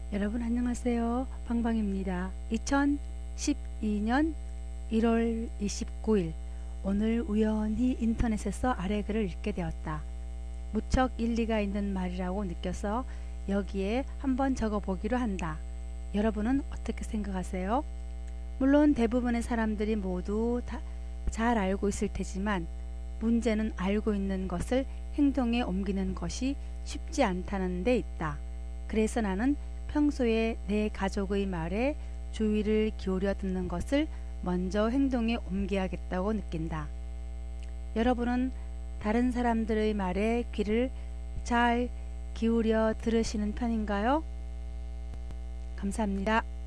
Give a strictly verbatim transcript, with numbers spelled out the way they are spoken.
여러분 안녕하세요. 방방입니다. 이천십이 년 일월 이십구일 오늘 우연히 인터넷에서 아래 글을 읽게 되었다. 무척 일리가 있는 말이라고 느껴서 여기에 한번 적어보기로 한다. 여러분은 어떻게 생각하세요? 물론 대부분의 사람들이 모두 다 잘 알고 있을 테지만 문제는 알고 있는 것을 행동에 옮기는 것이 쉽지 않다는 데 있다. 그래서 나는 평소에 내 가족의 말에 주의를 기울여 듣는 것을 먼저 행동에 옮겨야겠다고 느낀다. 여러분은 다른 사람들의 말에 귀를 잘 기울여 들으시는 편인가요? 감사합니다.